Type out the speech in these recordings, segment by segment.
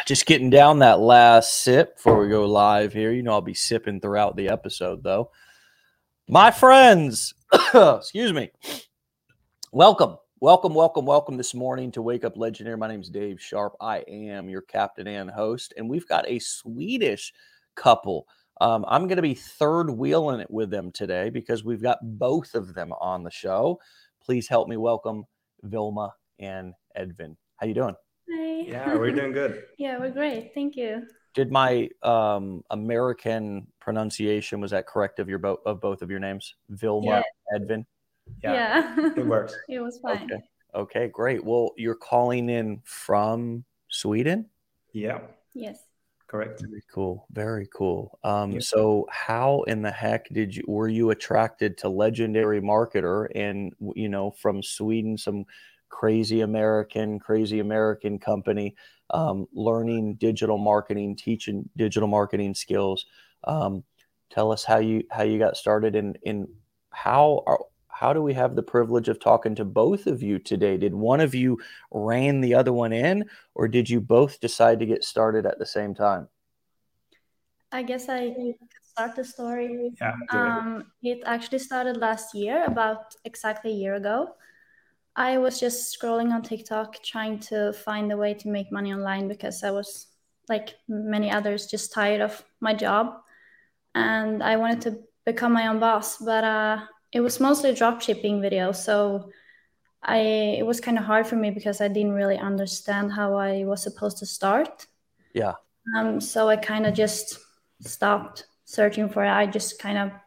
Just getting down that last sip before we go live here. You know, I'll be sipping throughout the episode, though. My friends, excuse me. Welcome this morning to Wake Up Legendary. My name is Dave Sharp. I am your captain and host, and we've got a Swedish couple. I'm going to be third wheeling it with them today because we've got both of them on the show. Please help me welcome Vilma and Edvin. How you doing? Hi. Yeah, we're doing good. Yeah, we're great. Thank you. Did my American pronunciation, was that correct of both of your names? Vilma, Edvin? Yeah. It works. It was fine. Okay, great. Well, you're calling in from Sweden? Yeah. Yes. Correct. Very cool. So how in the heck were you attracted to Legendary Marketer and, from Sweden, some crazy American company, learning digital marketing, teaching digital marketing skills. Tell us how you got started and how do we have the privilege of talking to both of you today? Did one of you rein the other one in, or did you both decide to get started at the same time? I guess I could start the story. Yeah. It actually started last year, about exactly a year ago. I was just scrolling on TikTok, trying to find a way to make money online because I was, like many others, just tired of my job. And I wanted to become my own boss, but it was mostly drop shipping videos. So it was kind of hard for me because I didn't really understand how I was supposed to start. Yeah. So I kind of just stopped searching for it. I just kind of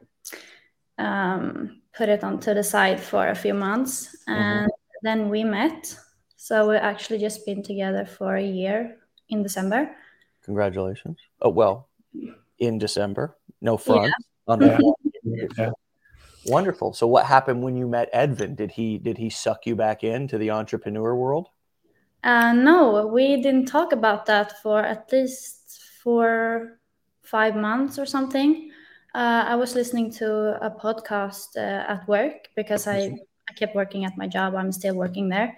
put it onto the side for a few months, and then we met. So we've actually just been together for a year in December. Congratulations. Oh, well, in December. No front on that. Yeah. Wonderful. So what happened when you met Edvin? Did he suck you back into the entrepreneur world? No, we didn't talk about that for at least 4-5 months or something. I was listening to a podcast at work because I kept working at my job. I'm still working there.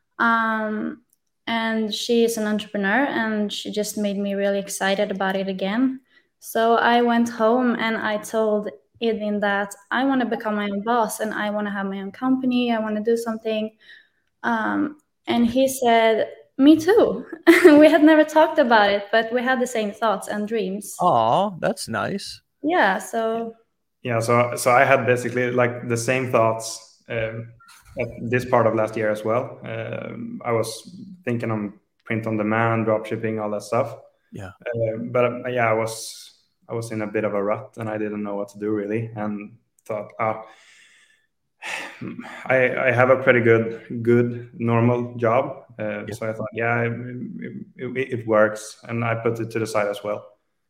And she is an entrepreneur, and she just made me really excited about it again. So I went home and I told Edvin that I want to become my own boss and I want to have my own company. I want to do something. And he said, me too. We had never talked about it, but we had the same thoughts and dreams. Oh, that's nice. Yeah. So I had basically like the same thoughts at this part of last year as well. I was thinking on print on demand, drop shipping, all that stuff. Yeah. I was in a bit of a rut and I didn't know what to do really, and thought, I have a pretty good normal job. So I thought, it works, and I put it to the side as well.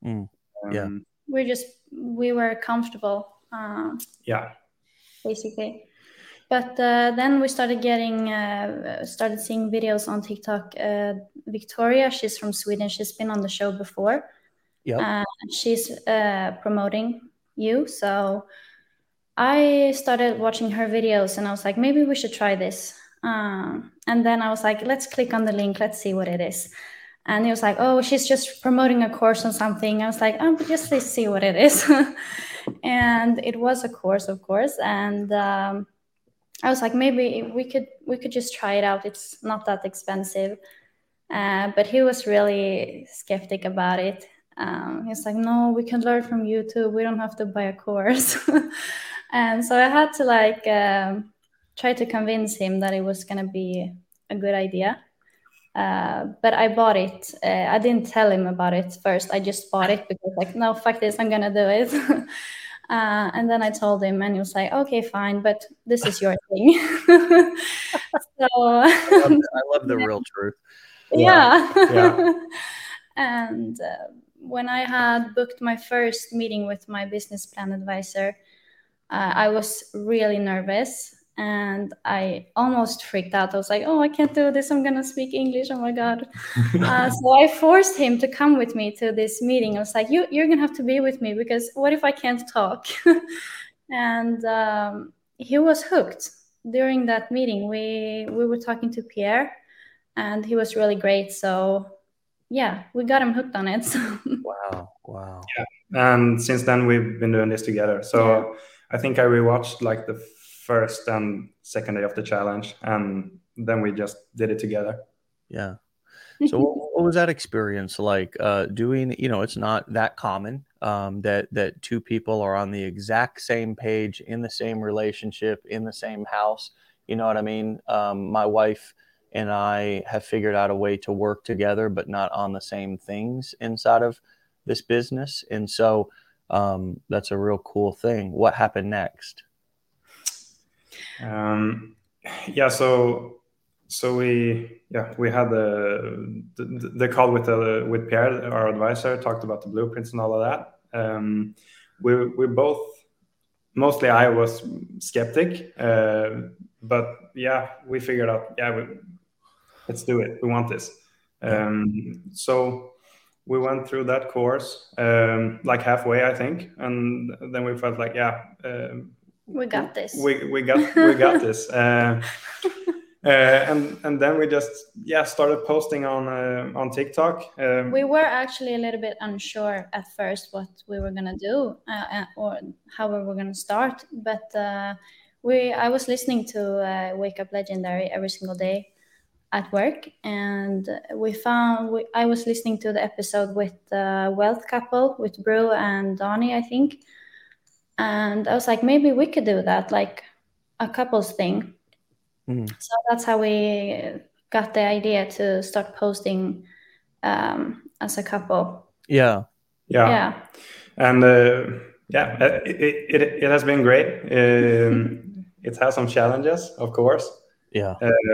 We were comfortable. Basically. But then we started seeing videos on TikTok. Victoria, she's from Sweden. She's been on the show before. Yeah. She's promoting you. So I started watching her videos and I was like, maybe we should try this. And then I was like, let's click on the link. Let's see what it is. And he was like, oh, she's just promoting a course or something. I was like, oh, just let's see what it is. And it was a course, of course. And I was like, maybe we could just try it out. It's not that expensive. But he was really skeptic about it. He's like, no, we can learn from YouTube. We don't have to buy a course. And so I had to try to convince him that it was going to be a good idea. But I bought it. I didn't tell him about it first. I just bought it because no, fuck this, I'm going to do it. And then I told him and he was like, okay, fine, but this is your thing. So I love the real truth. Yeah. And when I had booked my first meeting with my business plan advisor, I was really nervous and I almost freaked out. I was like, oh, I can't do this. I'm going to speak English. Oh my God. So I forced him to come with me to this meeting. I was like, you're going to have to be with me because what if I can't talk? And he was hooked. During that meeting, we were talking to Pierre and he was really great. So yeah, we got him hooked on it. So. Wow. Yeah. And since then we've been doing this together. So I think I rewatched like the first and second day of the challenge, and then we just did it together. Yeah. So what was that experience like doing, it's not that common that two people are on the exact same page, in the same relationship, in the same house. You know what I mean? My wife and I have figured out a way to work together, but not on the same things inside of this business. And so that's a real cool thing. What happened next? Yeah, so we had the call with Pierre, our advisor, talked about the blueprints and all of that. We both, mostly I was skeptic, but yeah, we figured out, let's do it. We want this. So we went through that course like halfway, I think, and then we felt like, we got this. We got this. And then we just started posting on TikTok. We were actually a little bit unsure at first what we were gonna do or how we were gonna start, but I was listening to Wake Up Legendary every single day at work, and I was listening to the episode with the Wealth Couple with Brew and Donnie, I think, and I was like, maybe we could do that, like a couples thing. So that's how we got the idea to start posting as a couple. Yeah. And it has been great. It has some challenges, of course. Yeah.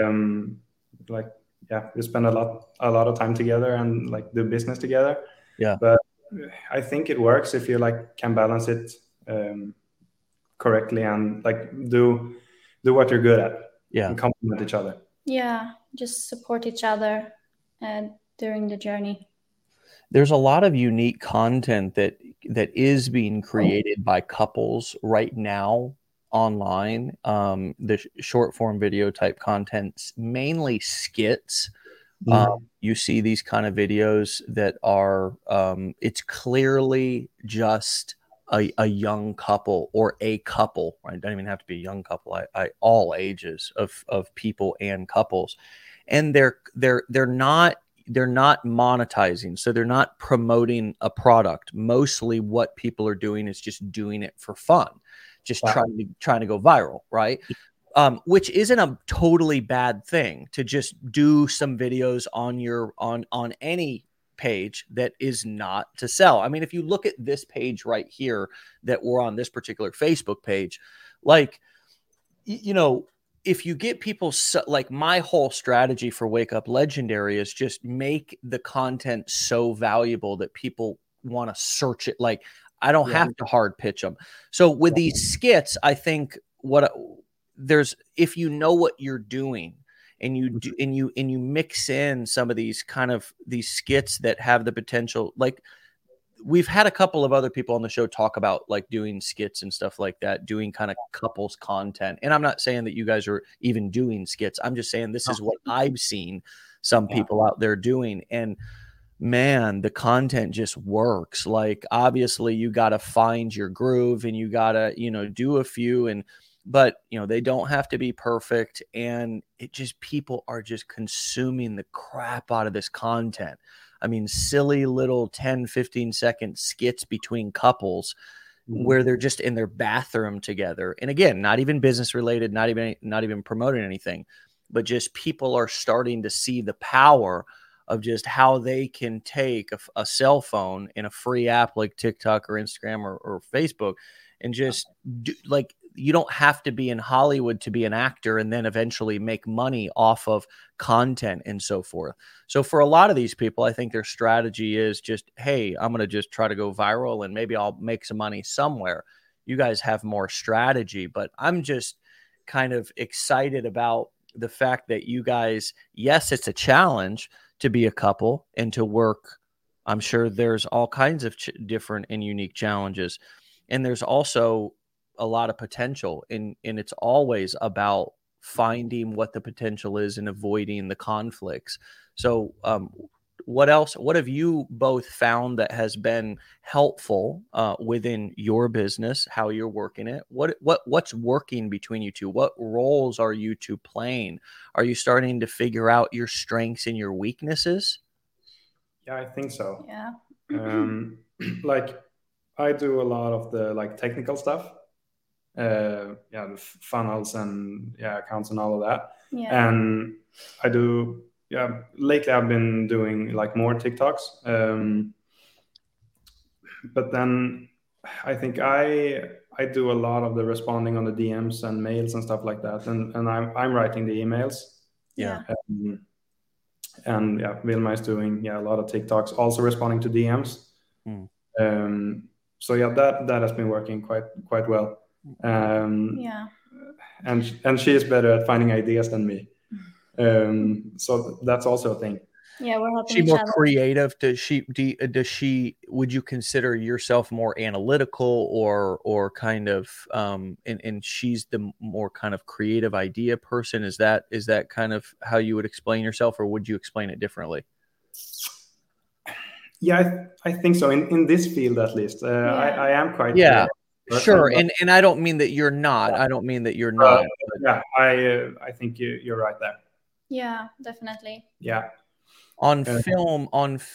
We spend a lot of time together and like do business together. Yeah. But I think it works if you like can balance it correctly and like do what you're good at. Yeah. And complement each other. Yeah, just support each other during the journey. There's a lot of unique content that is being created by couples right now online. The short form video type content, mainly skits. You see these kind of videos that are it's clearly just a young couple or a couple, right? It doesn't even have to be a young couple. All ages of people and couples, and they're not monetizing, so they're not promoting a product. Mostly, what people are doing is just doing it for fun, just trying to go viral, right? Which isn't a totally bad thing to just do some videos on any page that is not to sell. I mean, if you look at this page right here that we're on, this particular Facebook page, like, if you get people like, my whole strategy for Wake Up Legendary is just make the content so valuable that people want to search it. Like, I don't have to hard pitch them. So with these skits, I think if you know what you're doing, and you do, and you mix in some of these these skits that have the potential, like we've had a couple of other people on the show talk about like doing skits and stuff like that, doing kind of couples content. And I'm not saying that you guys are even doing skits. I'm just saying this is what I've seen some people out there doing. And man, the content just works. Like, obviously you got to find your groove and you got to, do a few, but they don't have to be perfect. And people are just consuming the crap out of this content. I mean, silly little 10, 15 second skits between couples where they're just in their bathroom together. And again, not even business related, not even promoting anything, but just people are starting to see the power of just how they can take a cell phone in a free app like TikTok or Instagram or Facebook and just do, like, you don't have to be in Hollywood to be an actor and then eventually make money off of content and so forth. So for a lot of these people, I think their strategy is just, hey, I'm going to just try to go viral and maybe I'll make some money somewhere. You guys have more strategy, but I'm just kind of excited about the fact that you guys, yes, it's a challenge to be a couple and to work. I'm sure there's all kinds of different and unique challenges. And there's also a lot of potential, and it's always about finding what the potential is and avoiding the conflicts. So what else, what have you both found that has been helpful within your business, how you're working it? What's working between you two? What roles are you two playing? Are you starting to figure out your strengths and your weaknesses? Yeah, I think so. Yeah. Like I do a lot of the like technical stuff, the funnels and accounts and all of that. Yeah. And I do, lately I've been doing like more TikToks. But then I think I do a lot of the responding on the DMs and mails and stuff like that. And I'm writing the emails. Yeah. And Vilma is doing a lot of TikToks, also responding to DMs. So that has been working quite well. Yeah. And she is better at finding ideas than me. So that's also a thing. Yeah, we're helping she each more other. creative? Does she would you consider yourself more analytical or kind of and she's the more kind of creative idea person? Is that kind of how you would explain yourself, or would you explain it differently? Yeah, I think so. In this field, at least, I am quite creative. Sure, but, and I don't mean that you're not. I don't mean that you're not. Yeah, I think you're right there. Yeah, definitely. Yeah. On film,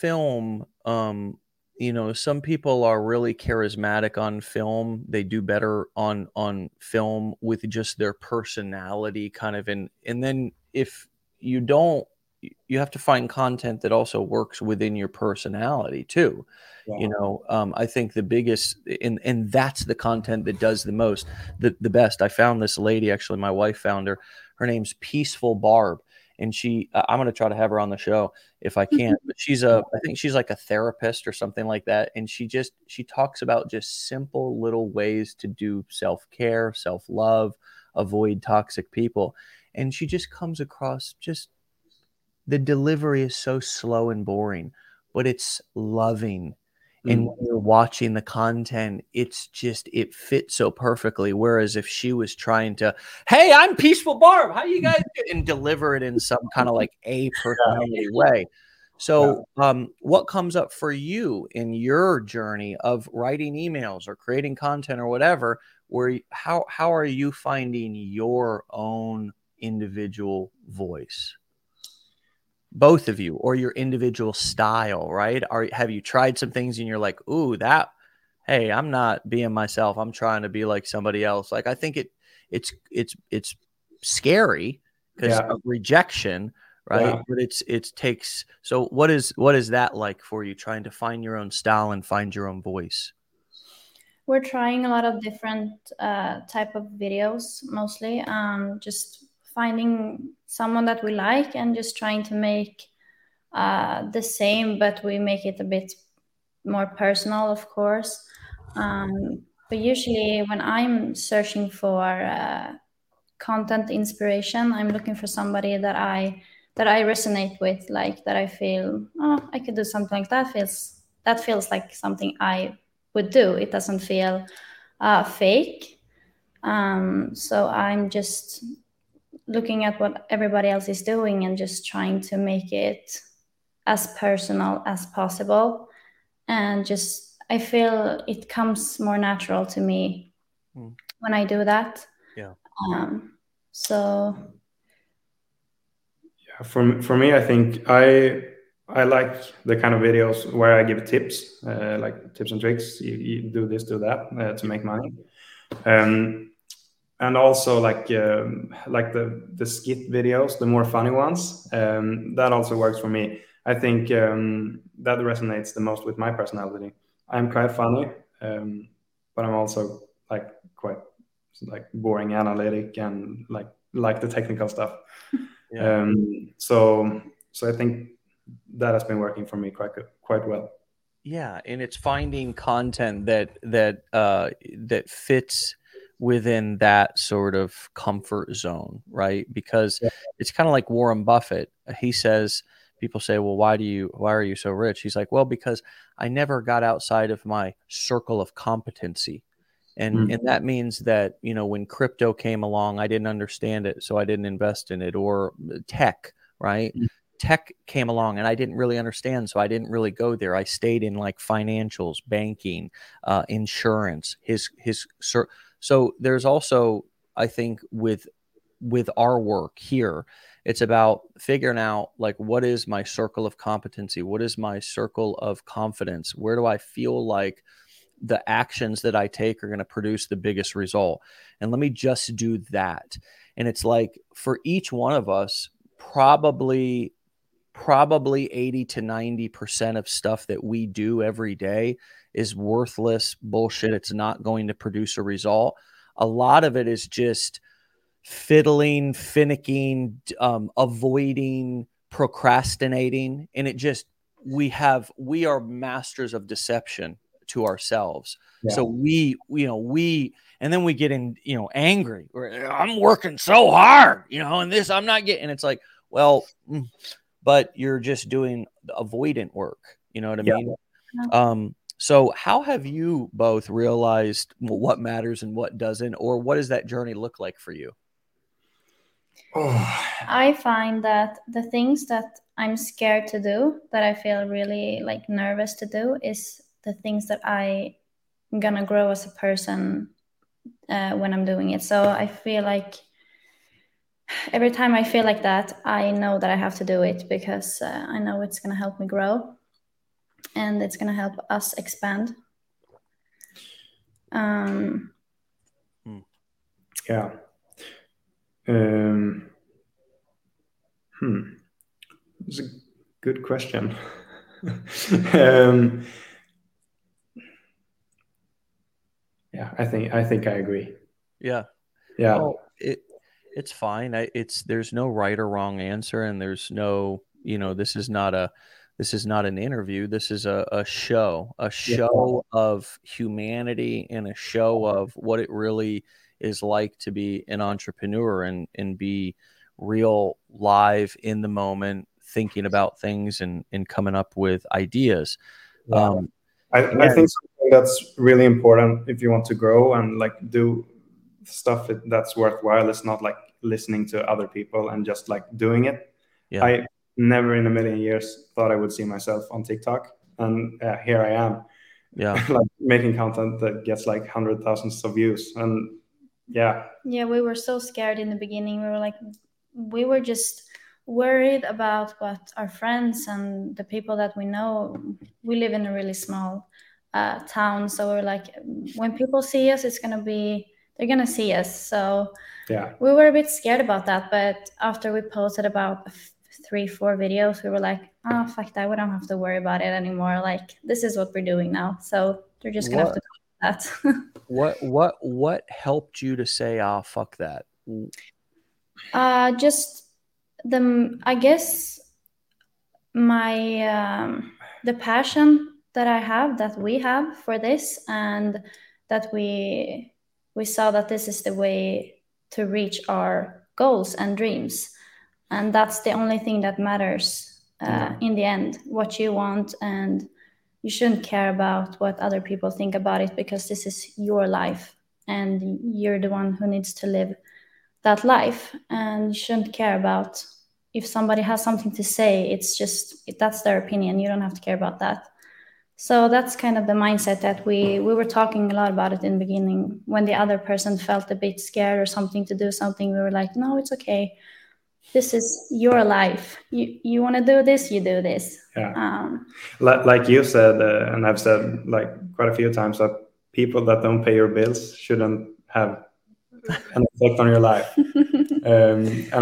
you know, some people are really charismatic on film. They do better on film with just their personality kind of, and then if you don't, you have to find content that also works within your personality too. Yeah. You know, I think the biggest, and that's the content that does the most, the best. I found this lady, actually, my wife found her. Her name's Peaceful Barb. And I'm going to try to have her on the show if I can, but I think she's like a therapist or something like that. And she talks about just simple little ways to do self-care, self-love, avoid toxic people. And she just comes across, just the delivery is so slow and boring, but it's loving. And when you're watching the content, it fits so perfectly. Whereas if she was trying to, hey, I'm Peaceful Barb, how you guys doing? And deliver it in some kind of like a personality way. So what comes up for you in your journey of writing emails or creating content or whatever, how are you finding your own individual voice? Both of you, or your individual style, right? Have you tried some things and you're like, ooh, hey, I'm not being myself, I'm trying to be like somebody else? Like, I think it's scary because of rejection, right? But it takes, so what is that like for you, trying to find your own style and find your own voice? We're trying a lot of different type of videos, mostly just finding someone that we like and just trying to make the same, but we make it a bit more personal, of course. But usually when I'm searching for content inspiration, I'm looking for somebody that I resonate with, like that I feel, I could do something like that. Feels like something I would do. It doesn't feel fake. So I'm just looking at what everybody else is doing and just trying to make it as personal as possible. And just, I feel it comes more natural to me when I do that. Yeah. So. Yeah, for me, I think I like the kind of videos where I give tips, like tips and tricks. You do this, do that to make money. And also like the skit videos, the more funny ones, that also works for me. I think that resonates the most with my personality. I'm quite funny, but I'm also like quite like boring, analytic, and like the technical stuff. Yeah. So I think that has been working for me quite well. Yeah, and it's finding content that fits within that sort of comfort zone, right? Because it's kind of like Warren Buffett. He says, people say, well, why are you so rich? He's like, well, because I never got outside of my circle of competency. And that means that, you know, when crypto came along, I didn't understand it, so I didn't invest in it, or tech, right? tech came along and I didn't really understand. So I didn't really go there. I stayed in like financials, banking, insurance, so there's also, I think with our work here, it's about figuring out like, what is my circle of competency? What is my circle of confidence? Where do I feel like the actions that I take are going to produce the biggest result? And let me just do that. And it's like, for each one of us, probably 80 to 90% of stuff that we do every day is worthless bullshit. It's not going to produce a result. A lot of it is just fiddling, finicking, avoiding, procrastinating. And it just, we are masters of deception to ourselves. Yeah. So and then we get in, angry. I'm working so hard, and this, I'm not getting, it's like, well, but you're just doing avoidant work. You know what I mean? Yeah. So how have you both realized what matters and what doesn't, or what does that journey look like for you? I find that the things that I'm scared to do, that I feel really like nervous to do, is the things that I'm gonna grow as a person when I'm doing it. So I feel like every time I feel like that, I know that I have to do it, because I know it's gonna help me grow and it's gonna help us expand. Yeah. It's a good question. Yeah, I think I agree. Yeah. Yeah. Well, it's fine. There's no right or wrong answer, and there's no, this is not an interview. This is a show of humanity, and a show of what it really is like to be an entrepreneur and be real, live, in the moment, thinking about things and coming up with ideas. Yeah. I think something that's really important if you want to grow and like do stuff that's worthwhile is not like listening to other people and just like doing it. Yeah. I never in a million years thought I would see myself on TikTok, and here I am. Yeah. Like making content that gets like 100,000 of views. And yeah, we were so scared in the beginning. We were just worried about what our friends and the people that we know. We live in a really small town, so we're like, when people see us, they're gonna see us. So yeah, we were a bit scared about that. But after we posted about 3-4 videos, we were like, oh, fuck that, we don't have to worry about it anymore. Like, this is what we're doing now, so they're just gonna have to do that. What helped you to say, oh, fuck that? Just I guess my the passion that I have, that we have for this, and that we saw that this is the way to reach our goals and dreams, and that's the only thing that matters in the end, what you want. And you shouldn't care about what other people think about it, because this is your life and you're the one who needs to live that life, and you shouldn't care about if somebody has something to say. It's just, that's their opinion. You don't have to care about that. So that's kind of the mindset that we were talking a lot about it in the beginning. When the other person felt a bit scared or something to do something, we were like, no, it's okay. This is your life. You want to do this, you do this. Yeah. Like you said, and I've said like quite a few times, that people that don't pay your bills shouldn't have an effect on your life. And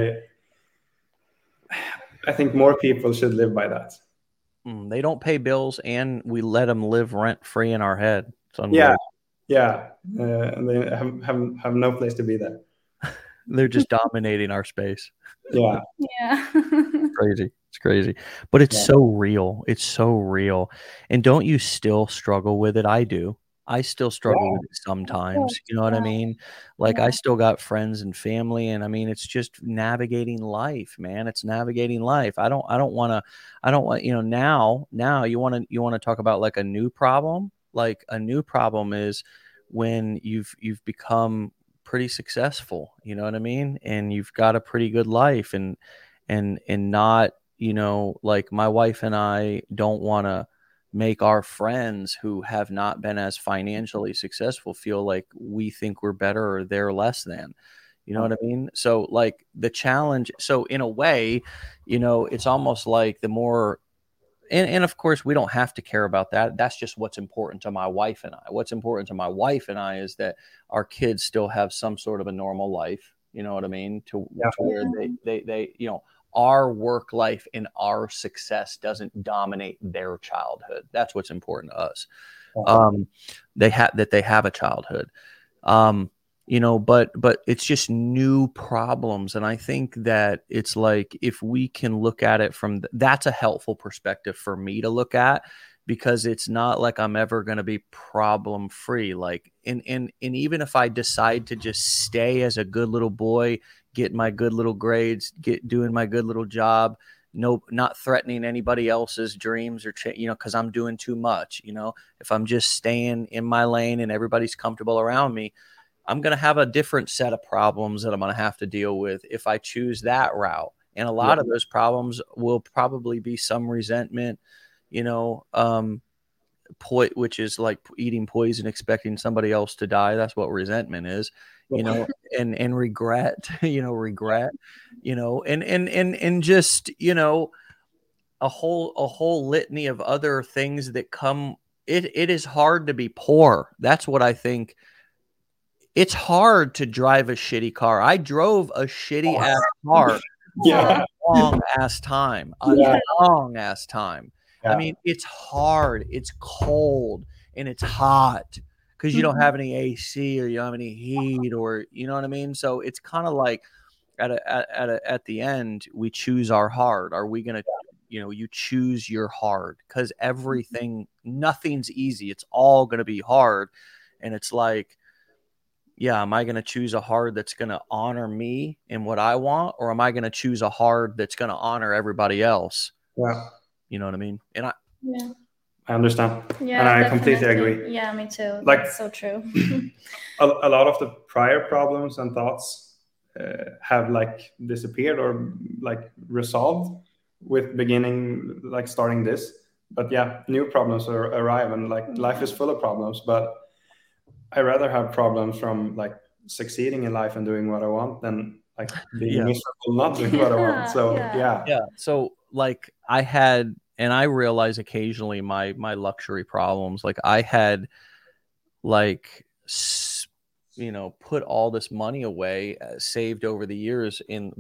I think more people should live by that. They don't pay bills, and we let them live rent free in our head. Yeah. And they have no place to be there. They're just dominating our space. Yeah. It's crazy, but it's so real. It's so real. And don't you still struggle with it? I do. I still struggle with it sometimes. You know what I mean? Like, I still got friends and family, and I mean, it's just navigating life, man. It's navigating life. I don't want, now you want to talk about like a new problem. Like, a new problem is when you've become pretty successful, you know what I mean? And you've got a pretty good life, and not, you know, like my wife and I don't want to make our friends who have not been as financially successful feel like we think we're better or they're less than. You know what I mean? So like the challenge, so in a way, you know, it's almost like the more, and of course we don't have to care about that. That's just what's important to my wife and I. What's important to my wife and I is that our kids still have some sort of a normal life. You know what I mean? To where they, you know, our work life and our success doesn't dominate their childhood. That's what's important to us. They have a childhood. You know, but it's just new problems. And I think that it's like, if we can look at it from, that's a helpful perspective for me to look at, because it's not like I'm ever going to be problem free. Like, and even if I decide to just stay as a good little boy, get my good little grades, doing my good little job, no, not threatening anybody else's dreams or, you know, cause I'm doing too much, you know, if I'm just staying in my lane and everybody's comfortable around me, I'm going to have a different set of problems that I'm going to have to deal with if I choose that route. And a lot of those problems will probably be some resentment, you know, which is like eating poison, expecting somebody else to die. That's what resentment is, you know, and regret, you know, you know, and just, you know, a whole litany of other things that come. It is hard to be poor. That's what I think. It's hard to drive a shitty car. I drove a shitty ass car for a long ass time. I mean, it's hard, it's cold, and it's hot because you don't have any AC or you don't have any heat, or you know what I mean? So it's kind of like at the end, we choose our hard. Are we gonna, you know, you choose your hard, because nothing's easy. It's all gonna be hard. And it's like, yeah, am I going to choose a hard that's going to honor me and what I want, or am I going to choose a hard that's going to honor everybody else? Yeah. You know what I mean? And I understand. Yeah, and I completely agree. Yeah, me too. Like, that's so true. a lot of the prior problems and thoughts have like disappeared or like resolved with starting this. But yeah, new problems arrive, and like life is full of problems. But I rather have problems from like succeeding in life and doing what I want than like being miserable not doing what I want. So yeah. So like I had, and I realize occasionally my luxury problems. Like I had, like, you know, put all this money away, saved over the years in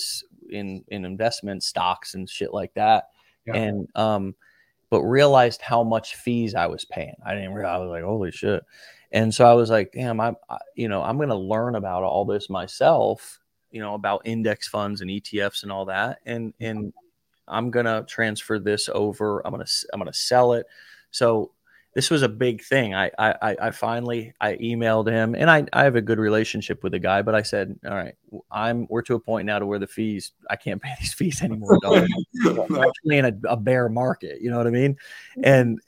investment stocks and shit like that, and but realized how much fees I was paying. I didn't realize. I was like, holy shit. And so I was like, damn, I'm going to learn about all this myself, you know, about index funds and ETFs and all that. And I'm going to transfer this over. I'm going to sell it. So this was a big thing. I finally emailed him, and I have a good relationship with the guy, but I said, all right, we're to a point now to where I can't pay these fees anymore. Especially in a bear market, you know what I mean? And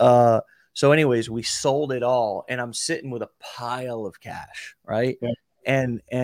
so anyways, we sold it all, and I'm sitting with a pile of cash, right? Yeah.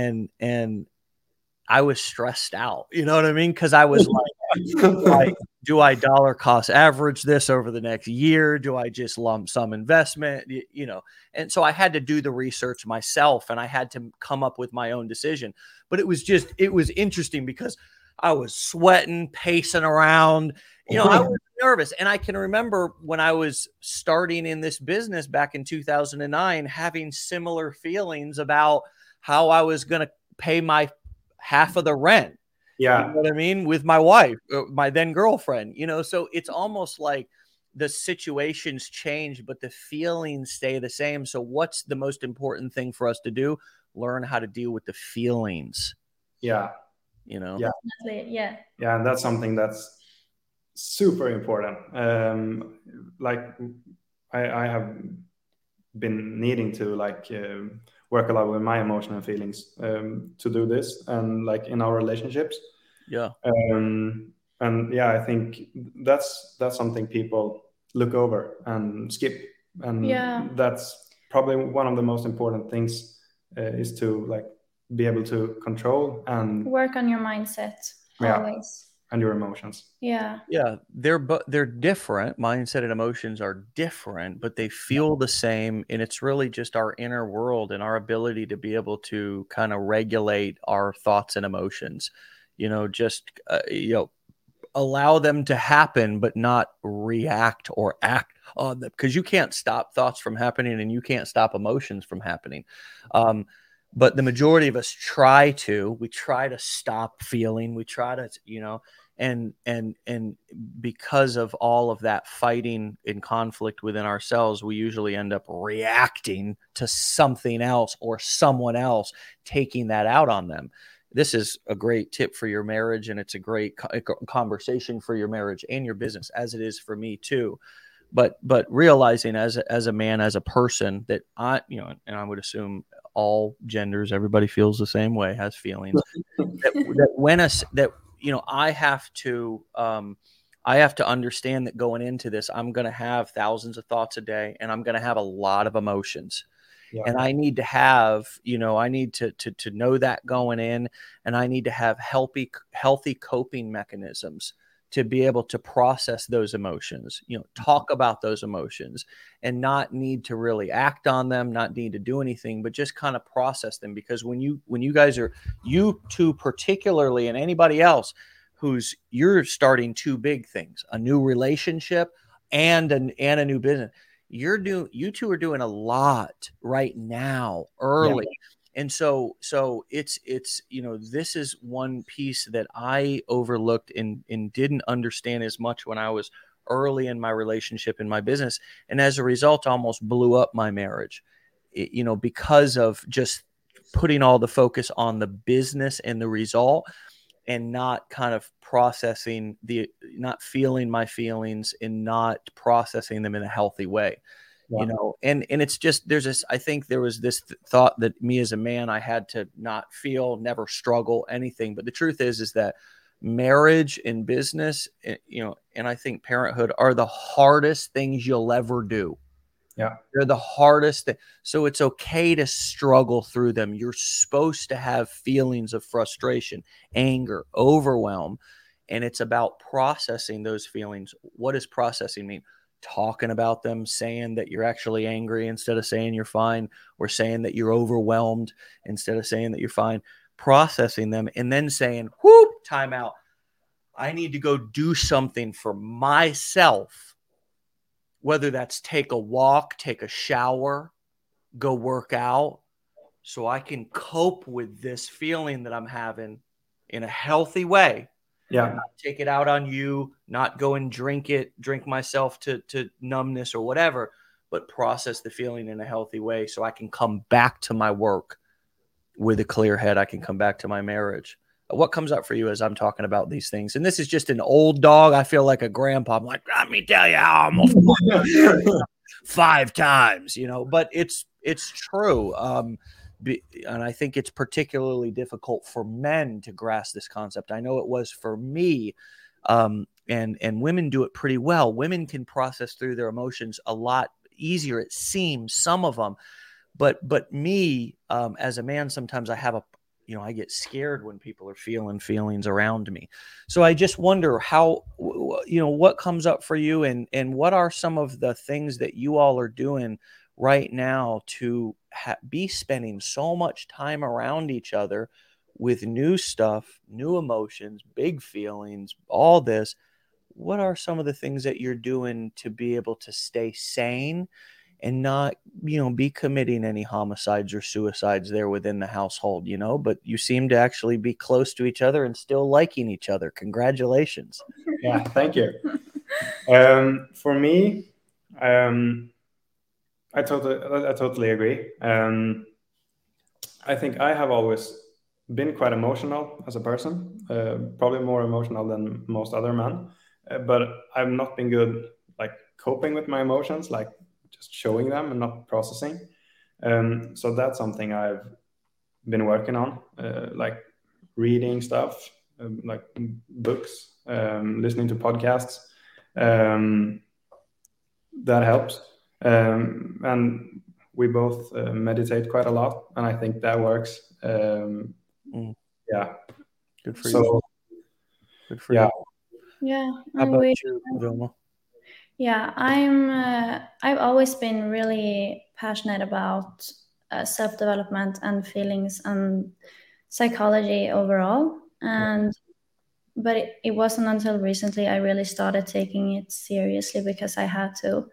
And I was stressed out, you know what I mean? Because I was like, do I dollar cost average this over the next year? Do I just lump sum investment? You know, and so I had to do the research myself, and I had to come up with my own decision. But it was interesting because I was sweating, pacing around. You know, I was nervous. And I can remember when I was starting in this business back in 2009, having similar feelings about how I was going to pay my half of the rent. Yeah. You know what I mean? With my wife, my then girlfriend, you know, so it's almost like the situations change, but the feelings stay the same. So what's the most important thing for us to do? Learn how to deal with the feelings. Yeah. You know? Yeah. Yeah. Yeah. And that's something that's super important. Like I have been needing to like work a lot with my emotional feelings to do this, and like in our relationships. Yeah. And yeah, I think that's something people look over and skip, and that's probably one of the most important things is to like be able to control and work on your mindset always. and your emotions. Yeah. Yeah, they're different. Mindset and emotions are different, but they feel the same. And it's really just our inner world and our ability to be able to kind of regulate our thoughts and emotions, just, allow them to happen, but not react or act on them, because you can't stop thoughts from happening and you can't stop emotions from happening. But the majority of us we try to stop feeling, we try to, and because of all of that fighting and conflict within ourselves, we usually end up reacting to something else or someone else, taking that out on them. This is a great tip for your marriage, and it's a great conversation for your marriage and your business, as it is for me too. But realizing as a man, as a person, that and I would assume all genders, everybody feels the same way, has feelings. I have to understand that going into this, I'm going to have thousands of thoughts a day, and I'm going to have a lot of emotions. Yeah. And I need to have, I need to know that going in, and I need to have healthy coping mechanisms to be able to process those emotions, talk about those emotions, and not need to really act on them, not need to do anything, but just kind of process them. Because when you guys are, you two particularly, and anybody else you're starting two big things, a new relationship and a new business. You two are doing a lot right now, early. Yeah. And so it's, this is one piece that I overlooked and didn't understand as much when I was early in my relationship, in my business. And as a result, almost blew up my marriage, because of just putting all the focus on the business and the result, and not kind of processing not feeling my feelings and not processing them in a healthy way. Yeah. And it's just, I think there was this thought that me as a man, I had to not feel, never struggle, anything. But the truth is that marriage and business, and I think parenthood are the hardest things you'll ever do. Yeah. They're the hardest thing. So it's okay to struggle through them. You're supposed to have feelings of frustration, anger, overwhelm. And it's about processing those feelings. What does processing mean? Talking about them, saying that you're actually angry instead of saying you're fine, or saying that you're overwhelmed instead of saying that you're fine, processing them, and then saying, whoop, time out. I need to go do something for myself. Whether that's take a walk, take a shower, go work out, so I can cope with this feeling that I'm having in a healthy way. Yeah. Not take it out on you, not go and drink myself to numbness or whatever, but process the feeling in a healthy way so I can come back to my work with a clear head. I can come back to my marriage. What comes up for you as I'm talking about these things? And this is just an old dog. I feel like a grandpa. I'm like, let me tell you how I'm almost 5 times, but it's true. And I think it's particularly difficult for men to grasp this concept. I know it was for me. And women do it pretty well. Women can process through their emotions a lot easier, it seems, some of them. But me, as a man, sometimes I get scared when people are feeling feelings around me. So I just wonder how, what comes up for you, and what are some of the things that you all are doing right now to be spending so much time around each other with new stuff, new emotions, big feelings, all this. What are some of the things that you're doing to be able to stay sane and not, be committing any homicides or suicides there within the household, but you seem to actually be close to each other and still liking each other. Congratulations. Yeah, thank you. For me, I totally agree. I think I have always been quite emotional as a person, probably more emotional than most other men, but I've not been good like coping with my emotions, like just showing them and not processing. So that's something I've been working on, like reading stuff, like books, listening to podcasts. That helps. And we both meditate quite a lot, and I think that works. Yeah. Good for you. Good for you. Yeah. How And about you, Vilma? Yeah, I've always been really passionate about self-development and feelings and psychology overall. And but it wasn't until recently I really started taking it seriously because I had to.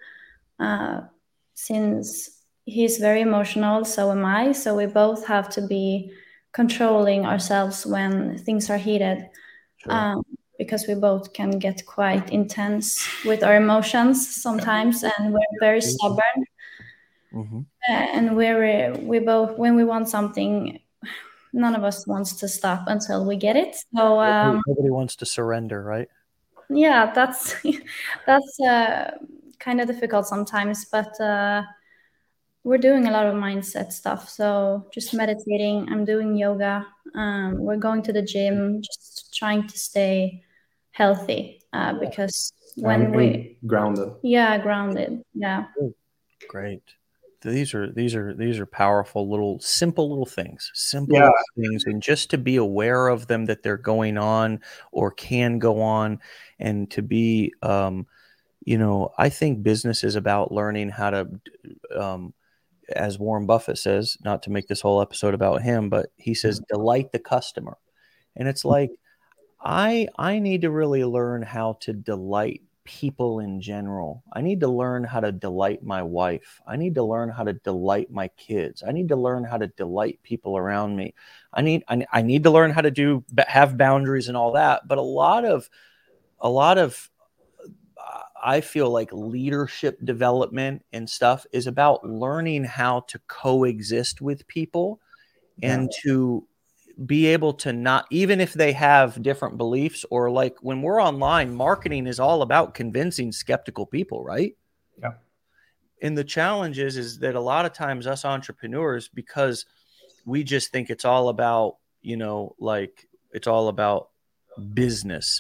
Since he's very emotional, so am I. So we both have to be controlling ourselves when things are heated. Sure. Because we both can get quite intense with our emotions sometimes, and we're very stubborn. Mm-hmm. And we both, when we want something, none of us wants to stop until we get it. So nobody wants to surrender, right? yeah, that's that's kind of difficult sometimes, but we're doing a lot of mindset stuff. So just meditating, I'm doing yoga, we're going to the gym, just trying to stay healthy, because when we grounded. Yeah, grounded. Yeah. Great. These are powerful simple little things, and just to be aware of them, that they're going on or can go on, and to be, I think business is about learning how to, as Warren Buffett says, not to make this whole episode about him, but he says, delight the customer. And it's like, I need to really learn how to delight people in general. I need to learn how to delight my wife. I need to learn how to delight my kids. I need to learn how to delight people around me. I need to learn how to have boundaries and all that. But a lot of I feel like leadership development and stuff is about learning how to coexist with people and to be able to not, even if they have different beliefs, or like when we're online, marketing is all about convincing skeptical people, right? Yeah. And the challenge is that a lot of times us entrepreneurs, because we just think it's all about, it's all about business,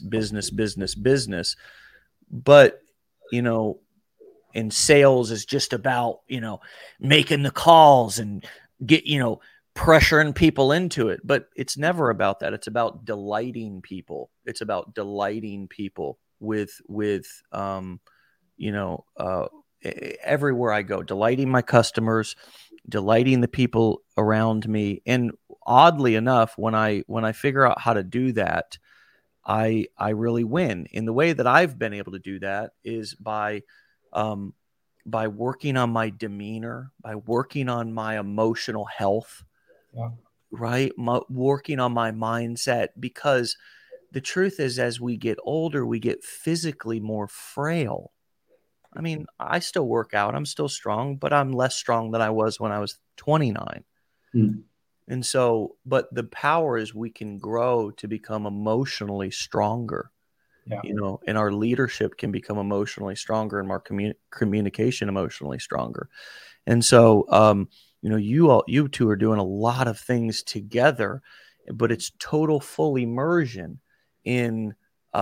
but, and sales is just about, making the calls and get, pressuring people into it. But it's never about that. It's about delighting people. It's about delighting people with everywhere I go, delighting my customers, delighting the people around me. And oddly enough, when I figure out how to do that, I really win. In the way that I've been able to do that is by working on my demeanor, by working on my emotional health, right? Working on my mindset, because the truth is, as we get older, we get physically more frail. I mean, I still work out, I'm still strong, but I'm less strong than I was when I was 29. And so, but the power is we can grow to become emotionally stronger, and our leadership can become emotionally stronger, and our communication emotionally stronger. And so, you two are doing a lot of things together, but it's total full immersion in,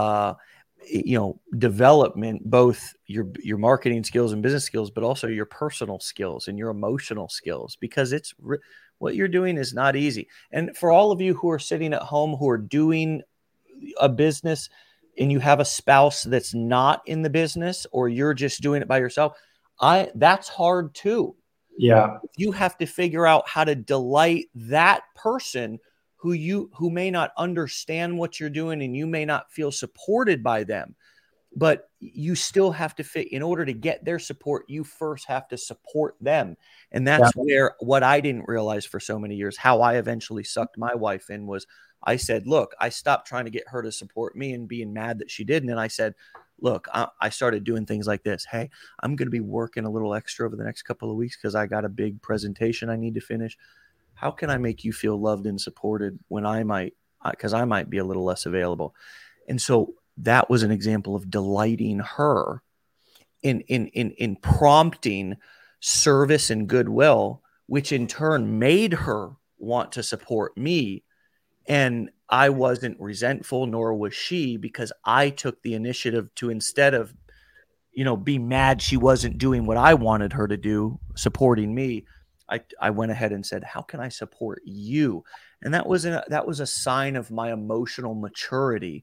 development, both your marketing skills and business skills, but also your personal skills and your emotional skills, because what you're doing is not easy. And for all of you who are sitting at home, who are doing a business, and you have a spouse that's not in the business, or you're just doing it by yourself, that's hard too. Yeah. You have to figure out how to delight that person who may not understand what you're doing, and you may not feel supported by them, but you still have to in order to get their support, you first have to support them. And that's where, what I didn't realize for so many years, how I eventually sucked my wife in, was I said, look, I stopped trying to get her to support me and being mad that she didn't. And I said, look, I started doing things like this. Hey, I'm going to be working a little extra over the next couple of weeks because I got a big presentation I need to finish. How can I make you feel loved and supported when because I might be a little less available? And so that was an example of delighting her in prompting service and goodwill, which in turn made her want to support me. And I wasn't resentful, nor was she, because I took the initiative to, instead of, be mad she wasn't doing what I wanted her to do, supporting me, I went ahead and said, how can I support you? And that was a sign of my emotional maturity,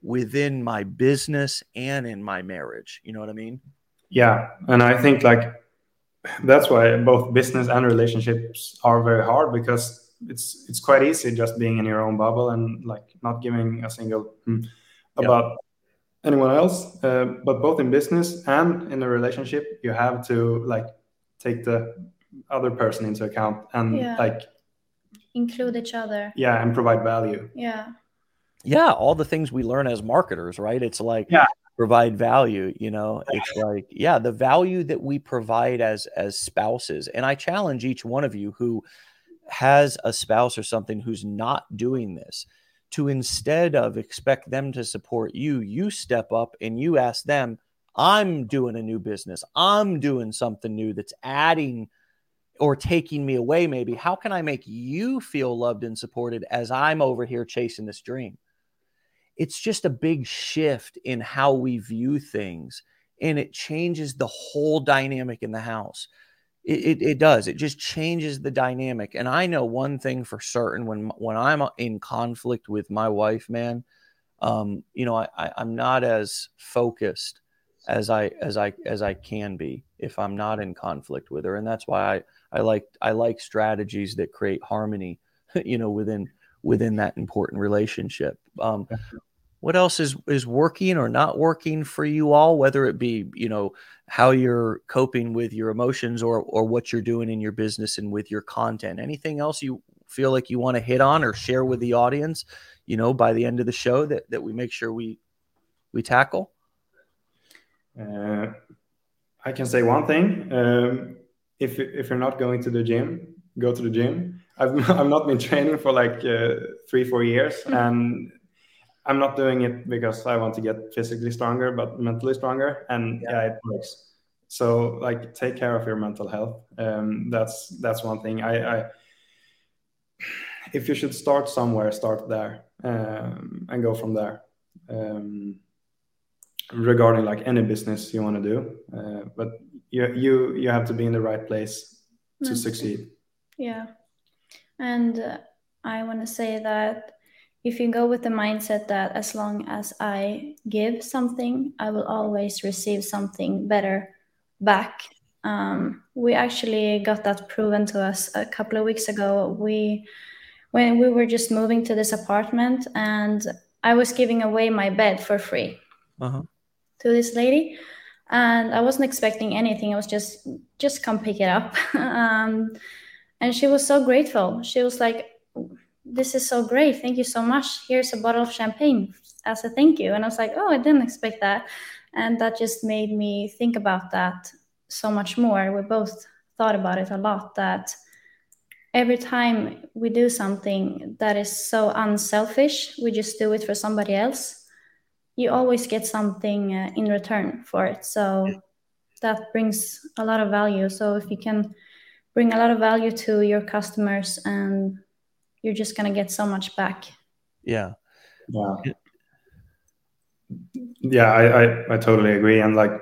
within my business and in my marriage. You know what I mean? Yeah. And I think like that's why both business and relationships are very hard, because it's quite easy just being in your own bubble and like not giving a single about anyone else. But both in business and in a relationship, you have to like take the other person into account and like include each other. Yeah, and provide value. Yeah, all the things we learn as marketers, right? It's like provide value, you know. It's like, yeah, the value that we provide as spouses. And I challenge each one of you who has a spouse or something who's not doing this, to instead of expect them to support you, you step up and you ask them, I'm doing a new business. I'm doing something new that's adding or taking me away maybe. How can I make you feel loved and supported as I'm over here chasing this dream? It's just a big shift in how we view things, and it changes the whole dynamic in the house. It does. It just changes the dynamic. And I know one thing for certain: when I'm in conflict with my wife, man, you know, I'm not as focused as I can be if I'm not in conflict with her. And that's why I like strategies that create harmony, you know, within that important relationship. What else is working or not working for you all, whether it be, you know, how you're coping with your emotions or what you're doing in your business and with your content? Anything else you feel like you want to hit on or share with the audience, you know, by the end of the show that we make sure we tackle? I can say one thing. If you're not going to the gym, go to the gym. I've not been training for like 3-4 years, and I'm not doing it because I want to get physically stronger, but mentally stronger. And it works. So like, take care of your mental health. That's one thing. I if you should start somewhere, start there, and go from there. Regarding like any business you want to do, but you have to be in the right place to succeed. Yeah. And I want to say that if you go with the mindset that as long as I give something, I will always receive something better back. We actually got that proven to us a couple of weeks ago. When we were just moving to this apartment, and I was giving away my bed for free to this lady, and I wasn't expecting anything. I was just come pick it up. And she was so grateful. She was like, this is so great. Thank you so much. Here's a bottle of champagne as a thank you. And I was like, oh, I didn't expect that. And that just made me think about that so much more. We both thought about it a lot, that every time we do something that is so unselfish, we just do it for somebody else, you always get something in return for it. So that brings a lot of value. So if you can bring a lot of value to your customers, and you're just going to get so much back. Yeah, I totally agree. And like,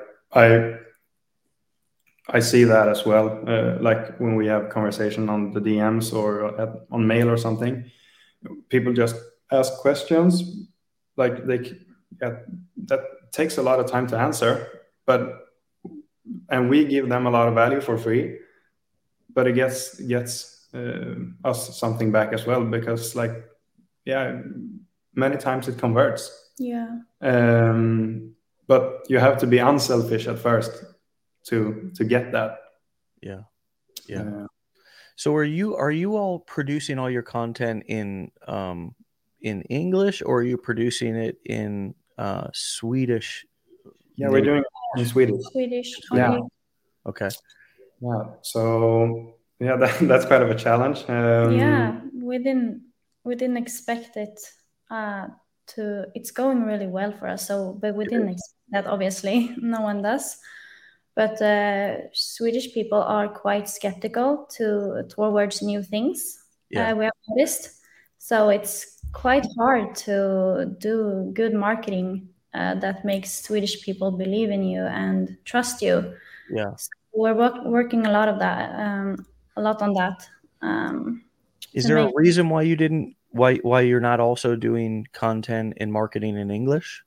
I see that as well. Like when we have conversation on the DMs or on mail or something, people just ask questions. Like that takes a lot of time to answer, and we give them a lot of value for free, but it gets us something back as well, because like, many times it converts. But you have to be unselfish at first to get that. So are you all producing all your content in English, or are you producing it in Swedish? We're doing it in Swedish. Okay. So that's kind of a challenge. We didn't expect it it's going really well for us. But we didn't expect that, obviously. No one does. But Swedish people are quite skeptical towards new things. We have noticed. So it's quite hard to do good marketing that makes Swedish people believe in you and trust you. So we're working a lot on that. Is there a reason why you didn't why you're not also doing content and marketing in English?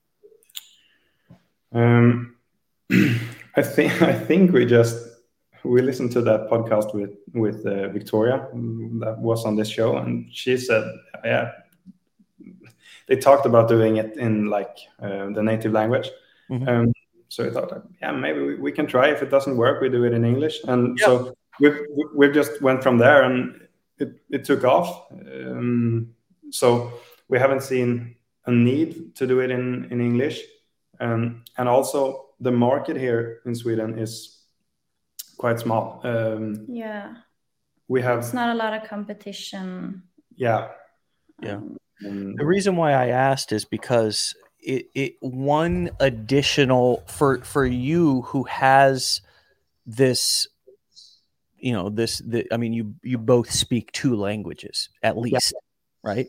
I think we listened to that podcast with Victoria that was on this show, and she said, yeah, they talked about doing it in like the native language. Mm-hmm. So I thought, yeah, maybe we can try. If it doesn't work, we do it in English. And so we've just went from there, and it took off. So we haven't seen a need to do it in English. And also the market here in Sweden is quite small. It's not a lot of competition. Yeah. The reason why I asked is because it one additional for you who has this, I mean, you both speak 2 languages at least, right?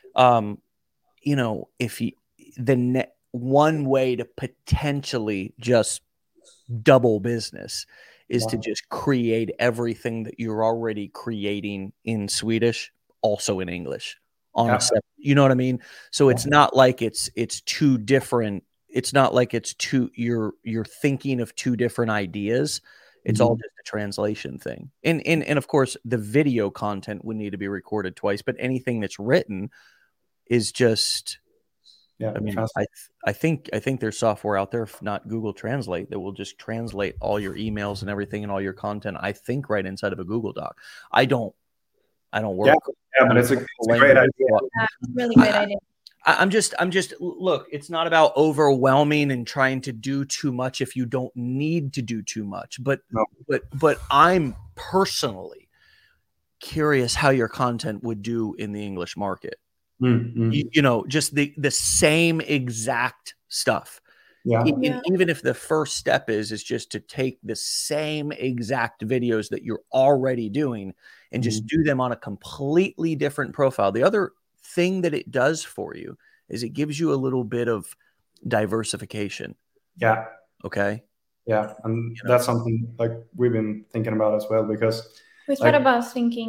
If one way to potentially just double business is to just create everything that you're already creating in Swedish, also in English on a separate, you know what I mean? So it's not like it's 2 different, it's not like it's 2, you're thinking of 2 different ideas. It's all just a translation thing. And of course the video content would need to be recorded twice, but anything that's written is just, I mean, I think there's software out there, if not Google Translate, that will just translate all your emails and everything and all your content, I think, right inside of a Google Doc. I don't work. Yeah, but it's a great idea. Yeah, really great idea. I'm just look, it's not about overwhelming and trying to do too much if you don't need to do too much. But I'm personally curious how your content would do in the English market. Mm-hmm. Just the same exact stuff. Even if the first step is just to take the same exact videos that you're already doing and just do them on a completely different profile. The other thing that it does for you is it gives you a little bit of diversification. Yeah. Okay. Yeah. And that's something like we've been thinking about as well, because we thought about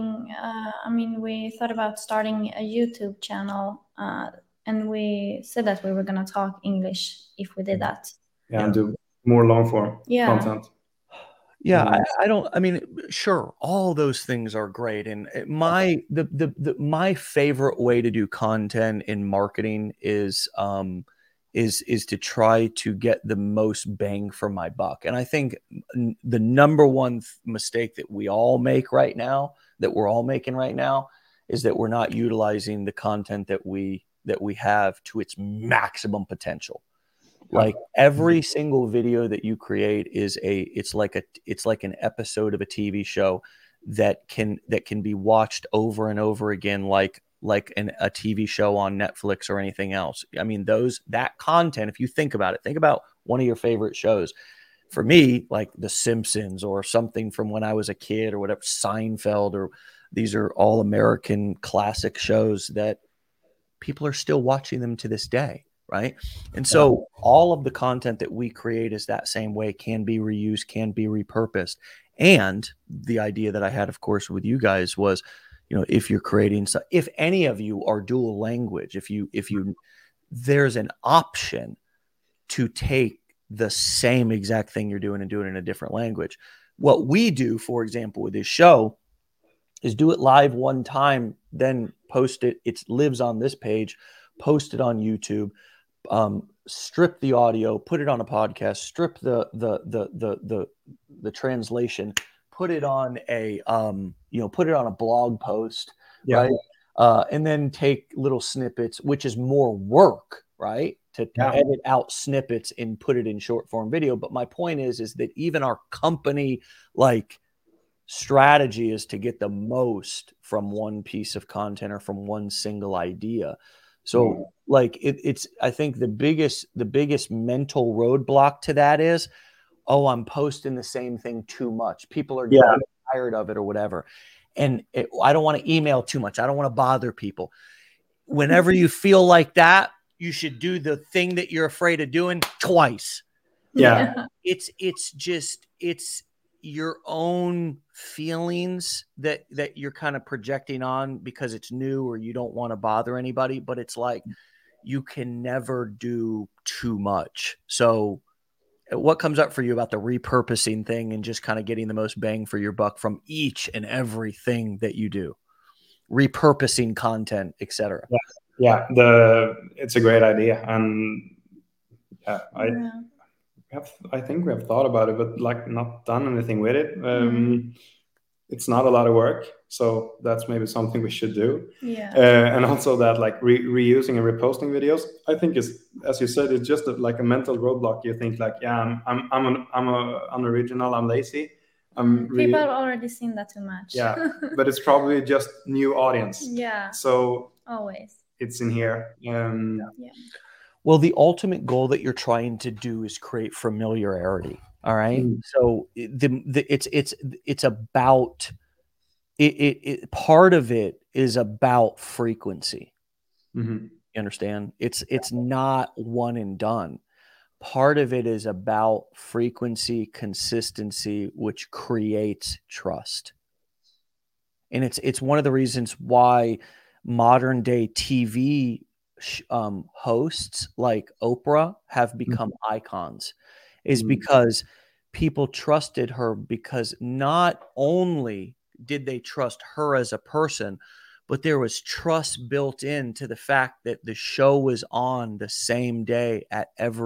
we thought about starting a YouTube channel, and we said that we were going to talk English if we did that. Yeah, and do more long form content. Yeah, sure, all those things are great, and my favorite way to do content in marketing is to try to get the most bang for my buck. And I think the number one mistake that we all make right now, that we're all making right now, is that we're not utilizing the content that we have to its maximum potential. Like every single video that you create it's like an episode of a TV show that can be watched over and over again, like a TV show on Netflix or anything else. I mean, that content, if you think about it, think about one of your favorite shows. For me, like The Simpsons or something from when I was a kid or whatever, Seinfeld, or these are all American classic shows that people are still watching them to this day. Right. And so all of the content that we create is that same way, can be reused, can be repurposed. And the idea that I had, of course, with you guys was, if you're creating, if any of you are dual language, if you, there's an option to take the same exact thing you're doing and do it in a different language. What we do, for example, with this show is do it live one time, then post it. It lives on this page, post it on YouTube. Strip the audio, put it on a podcast, strip the translation, put it on a blog post, right? And then take little snippets, which is more work, right? To edit out snippets and put it in short form video. But my point is that even our company strategy is to get the most from one piece of content or from one single idea. So it's, I think the biggest mental roadblock to that is, I'm posting the same thing too much. People are getting tired of it or whatever. And I don't want to email too much. I don't want to bother people. Whenever you feel like that, you should do the thing that you're afraid of doing twice. Yeah. It's your own feelings that you're kind of projecting on because it's new or you don't want to bother anybody, but it's like you can never do too much. So what comes up for you about the repurposing thing and just kind of getting the most bang for your buck from each and everything that you do? Repurposing content, etc. Yeah, it's a great idea, and I think we have thought about it, but like not done anything with it. It's not a lot of work, so that's maybe something we should do. And also that like reusing and reposting videos, I think is, as you said, it's just like a mental roadblock. You think like, yeah, I'm unoriginal, I'm lazy. People have already seen that too much. Yeah, but it's probably just new audience. Yeah. So always it's in here. Well, the ultimate goal that you're trying to do is create familiarity. All right. So it's about it. Part of it is about frequency. You understand? It's not one and done. Part of it is about frequency, consistency, which creates trust. And it's one of the reasons why modern day TV hosts like Oprah have become icons, is because people trusted her, because not only did they trust her as a person, but there was trust built into the fact that the show was on the same day at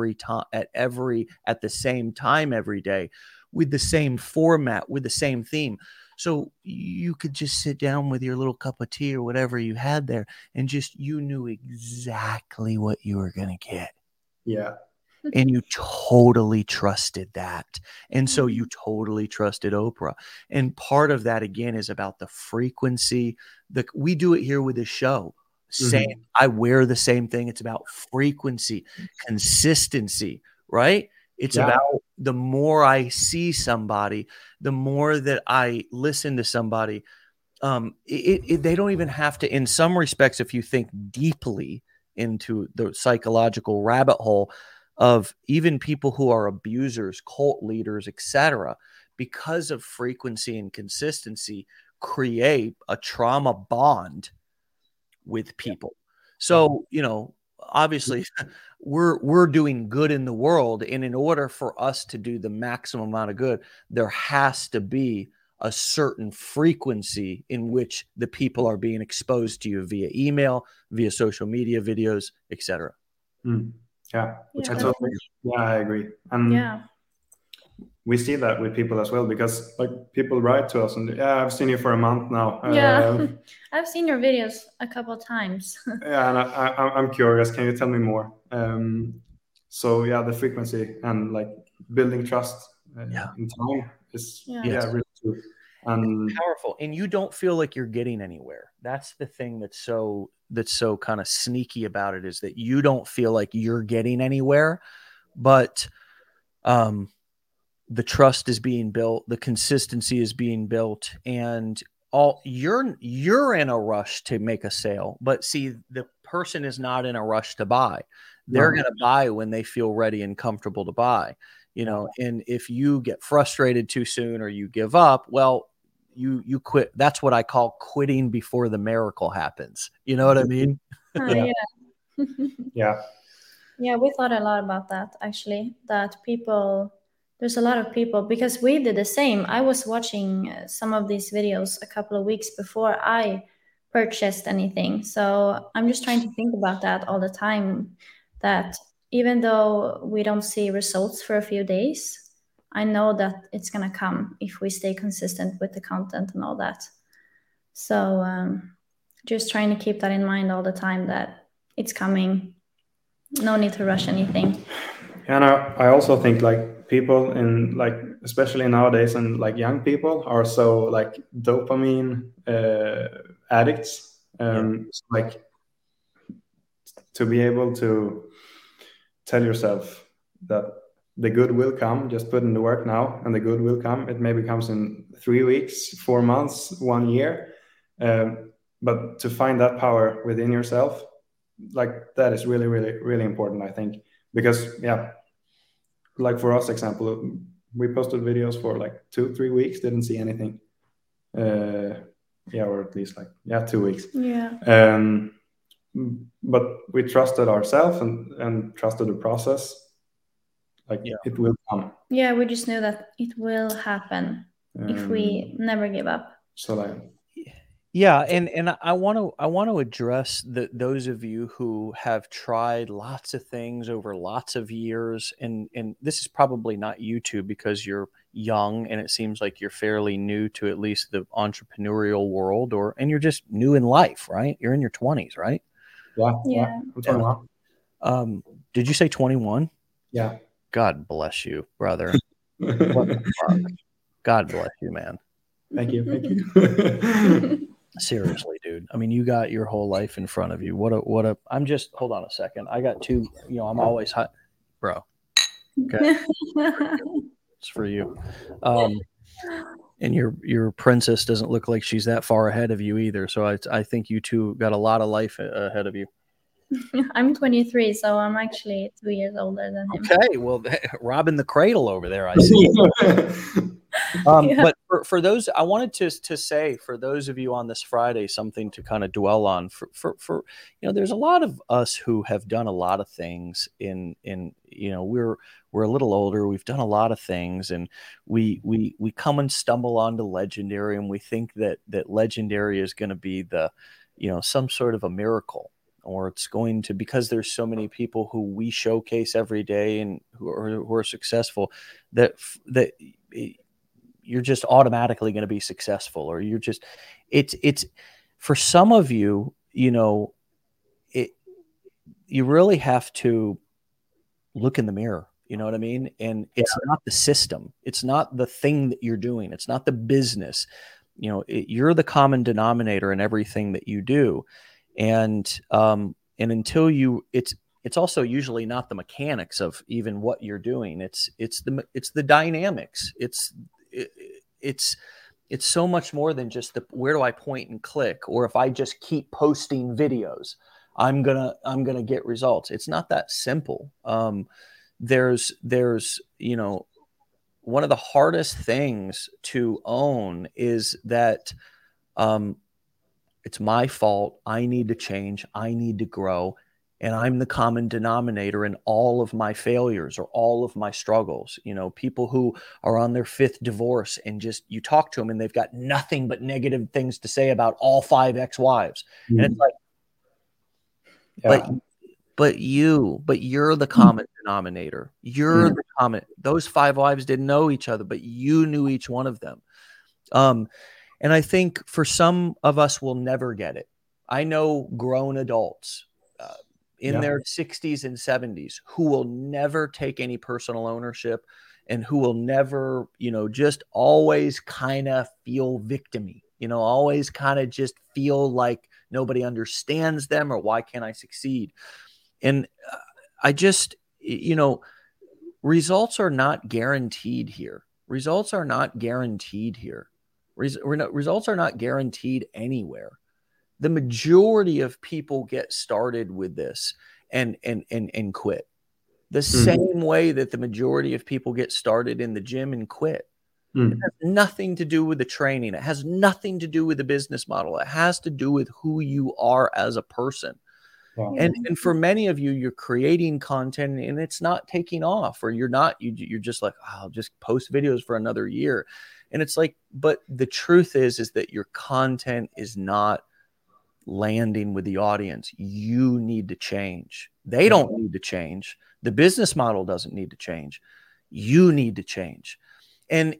the same time every day, with the same format, with the same theme. So you could just sit down with your little cup of tea or whatever you had there, and just, you knew exactly what you were going to get. Yeah. And you totally trusted that. And so you totally trusted Oprah. And part of that, again, is about the frequency. We do it here with the show. Same. I wear the same thing. It's about frequency, consistency, right? It's about the more I see somebody, the more that I listen to somebody. They don't even have to, in some respects, if you think deeply into the psychological rabbit hole of even people who are abusers, cult leaders, etc., because of frequency and consistency, create a trauma bond with people. So, obviously we're doing good in the world, and in order for us to do the maximum amount of good, there has to be a certain frequency in which the people are being exposed to you via email, via social media videos, etc. Yeah, I agree. And we see that with people as well, because like people write to us and I've seen you for a month now. I've seen your videos a couple of times. And I'm curious. Can you tell me more? So the frequency and like building trust in time is really true. And it's powerful, and you don't feel like you're getting anywhere. That's the thing that's so kind of sneaky about it, is that you don't feel like you're getting anywhere, but the trust is being built, the consistency is being built, and you're in a rush to make a sale. But see, the person is not in a rush to buy. They're going to buy when they feel ready and comfortable to buy. And if you get frustrated too soon or you give up, well, you quit. That's what I call quitting before the miracle happens. You know what I mean? Yeah, we thought a lot about that, actually, that there's a lot of people, because we did the same. I was watching some of these videos a couple of weeks before I purchased anything. So I'm just trying to think about that all the time, that even though we don't see results for a few days, I know that it's going to come if we stay consistent with the content and all that. So just trying to keep that in mind all the time, that it's coming. No need to rush anything. And I also think like people in like, especially nowadays, and like young people are so like dopamine addicts. Like to be able to tell yourself that the good will come, just put in the work now and the good will come. It maybe comes in 3 weeks, 4 months, 1 year. But to find that power within yourself, like that is really, really, really important, I think. Because like for us, example, we posted videos for like 2-3 weeks, didn't see anything. Or at least 2 weeks. But we trusted ourselves and trusted the process. It will come. Yeah, we just knew that it will happen if we never give up. Yeah, and I want to address those of you who have tried lots of things over lots of years, and this is probably not you two because you're young and it seems like you're fairly new to at least the entrepreneurial world, and you're just new in life, right? You're in your 20s, right? Yeah. I'm 21. Did you say 21? Yeah. God bless you, brother. God bless you, man. Thank you. Seriously, dude. I mean, you got your whole life in front of you. I'm just, hold on a second. I got two, I'm always hot, bro. Okay. It's for you. And your princess doesn't look like she's that far ahead of you either. So I think you two got a lot of life ahead of you. I'm 23, so I'm actually 2 years older than him. Okay, well, robbing the cradle over there, I see. But for those, I wanted to say, for those of you on this Friday, something to kind of dwell on. For there's a lot of us who have done a lot of things. We're a little older. We've done a lot of things, and we come and stumble onto Legendary, and we think that Legendary is going to be the, some sort of a miracle. Or it's going to, because there's so many people who we showcase every day and who are successful, that you're just automatically going to be successful, or you're just, it's for some of you, you really have to look in the mirror, you know what I mean? And it's not the system. It's not the thing that you're doing. It's not the business. You're the common denominator in everything that you do. And until it's also usually not the mechanics of even what you're doing. It's the dynamics. It's so much more than just where do I point and click, or if I just keep posting videos, I'm gonna get results. It's not that simple. There's one of the hardest things to own is that it's my fault. I need to change. I need to grow. And I'm the common denominator in all of my failures or all of my struggles. People who are on their 5th divorce, and just, you talk to them and they've got nothing but negative things to say about all 5 ex-wives. Mm-hmm. And it's like, but you're the common denominator. You're the common, those 5 wives didn't know each other, but you knew each one of them. And I think for some of us, we'll never get it. I know grown adults in their 60s and 70s who will never take any personal ownership, and who will never, just always kind of feel victim-y, always kind of just feel like nobody understands them, or why can't I succeed? And I just, results are not guaranteed here. Results are not guaranteed here. Results are not guaranteed anywhere. The majority of people get started with this and quit. The same way that the majority of people get started in the gym and quit. It has nothing to do with the training. It has nothing to do with the business model. It has to do with who you are as a person. Wow. And for many of you, you're creating content and it's not taking off, or you're just like, oh, I'll just post videos for another year. And it's like, but the truth is that your content is not landing with the audience. You need to change. They don't need to change. The business model doesn't need to change. You need to change. And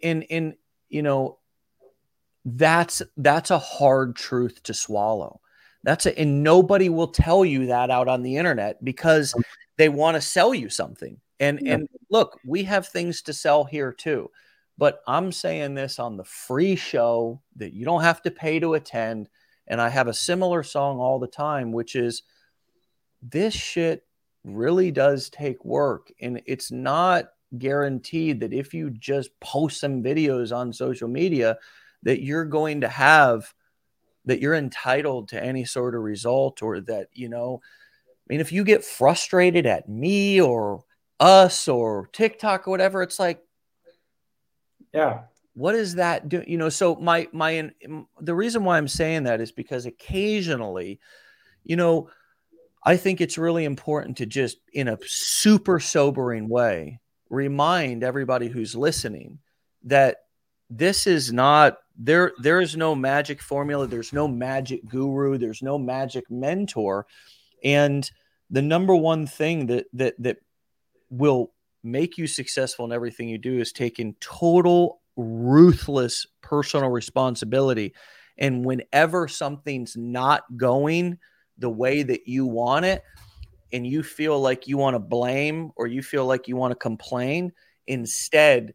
that's a hard truth to swallow. And nobody will tell you that out on the internet because they want to sell you something. And look, we have things to sell here too. But I'm saying this on the free show that you don't have to pay to attend. And I have a similar song all the time, which is, this shit really does take work. And it's not guaranteed that if you just post some videos on social media that you're going to have, that you're entitled to any sort of result, or that, if you get frustrated at me or us or TikTok or whatever, it's like, Yeah. What does that do? You know, so the reason why I'm saying that is because occasionally, you know, I think it's really important to just, in a super sobering way, remind everybody who's listening that this is not there. There is no magic formula. There's no magic guru. There's no magic mentor. And the number one thing that will make you successful in everything you do is taking total ruthless personal responsibility. And whenever something's not going the way that you want it, and you feel like you want to blame or you feel like you want to complain, instead,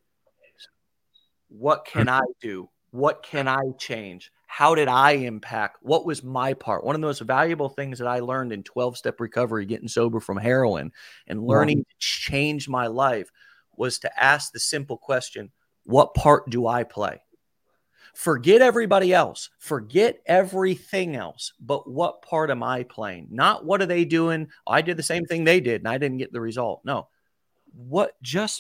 what can I do? What can I change? How did I impact? What was my part? One of the most valuable things that I learned in 12-step recovery, getting sober from heroin and learning to change my life, was to ask the simple question, what part do I play? Forget everybody else. Forget everything else. But what part am I playing? Not what are they doing? I did the same thing they did and I didn't get the result. No. What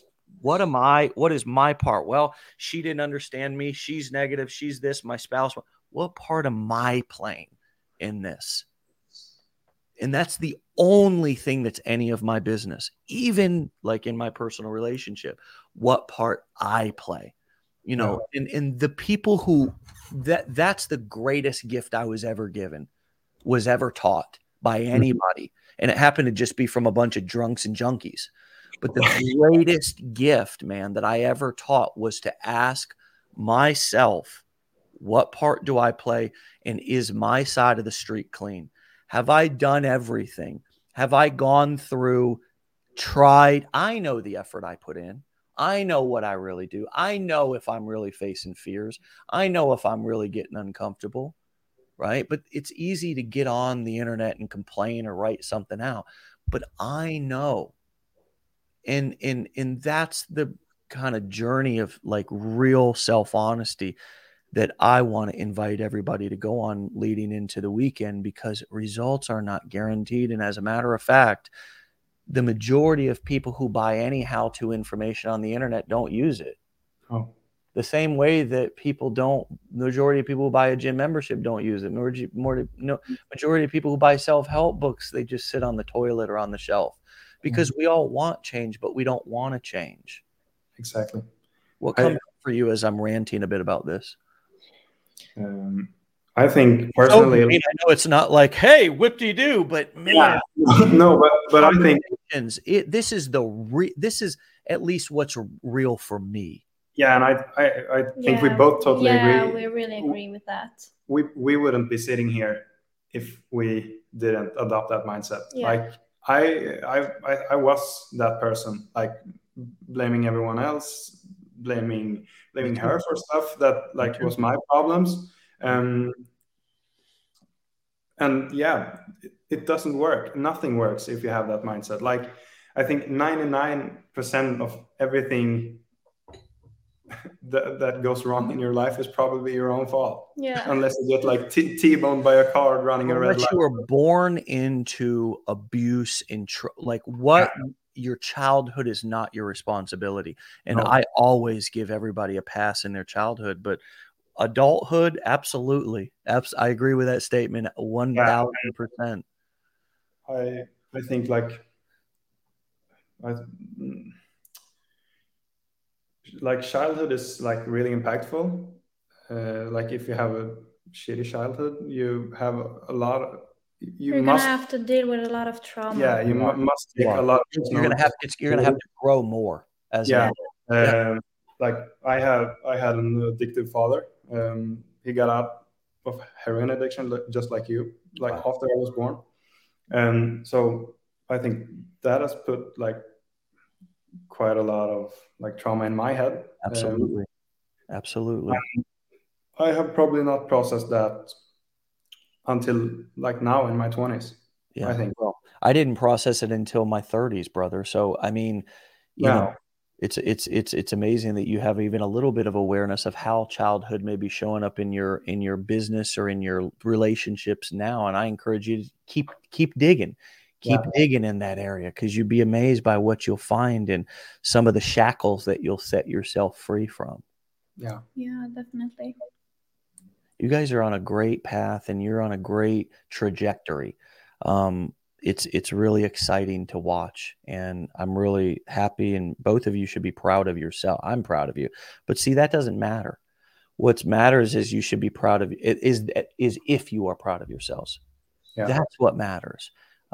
is my part? Well, she didn't understand me. She's negative. She's this, my spouse. What part am I playing in this? And that's the only thing that's any of my business, even like in my personal relationship, what part I play, you know, and the people who that's the greatest gift I was ever given, was ever taught by anybody. And it happened to just be from a bunch of drunks and junkies. But the greatest gift, man, that I ever taught was to ask myself, what part do I play? And is my side of the street clean? Have I done everything? Have I gone through, tried? I know the effort I put in. I know what I really do. I know if I'm really facing fears. I know if I'm really getting uncomfortable, right? But it's easy to get on the internet and complain or write something out. But I know. And that's the kind of journey of like real self-honesty that I want to invite everybody to go on leading into the weekend, because results are not guaranteed. And as a matter of fact, the majority of people who buy any how-to information on the internet don't use it. Oh. The same way that majority of people who buy a gym membership don't use it. Majority of people who buy self-help books, they just sit on the toilet or on the shelf. Because we all want change, but we don't want to change. Exactly. What comes up for you as I'm ranting a bit about this? I think personally, I know it's not like, hey, whip-de-doo, but man, no, but I think this is at least what's real for me. Yeah, and I think we both totally agree. Yeah, we really agree with that. We wouldn't be sitting here if we didn't adopt that mindset. Yeah. Like I was that person, like blaming everyone else, blaming her for stuff that like was my problems. And yeah, it doesn't work. Nothing works if you have that mindset. Like I think 99% of everything that goes wrong in your life is probably your own fault. Yeah. Unless you get like T-boned by a car running a red light. Unless you were born into abuse your childhood is not your responsibility. And no. I always give everybody a pass in their childhood, but adulthood, absolutely. I agree with that statement 1,000%. I think like childhood is like really impactful. Like if you have a shitty childhood, you have a lot of, you're gonna have to deal with a lot of trauma. Yeah, you must take a lot. You're gonna have to grow more as like I had an addictive father. He got out of heroin addiction just like you, like after I was born. And so I think that has put like quite a lot of like trauma in my head. Absolutely. I have probably not processed that until like now in my 20s. Yeah, I think. Well, I didn't process it until my 30s, brother. So I mean, you know, it's amazing that you have even a little bit of awareness of how childhood may be showing up in your business or in your relationships now. And I encourage you to keep digging. Keep digging in that area, because you'd be amazed by what you'll find and some of the shackles that you'll set yourself free from. Yeah. Yeah, definitely. You guys are on a great path and you're on a great trajectory. It's really exciting to watch, and I'm really happy, and both of you should be proud of yourself. I'm proud of you. But see, that doesn't matter. What matters is you should be proud of it is if you are proud of yourselves. Yeah. That's what matters.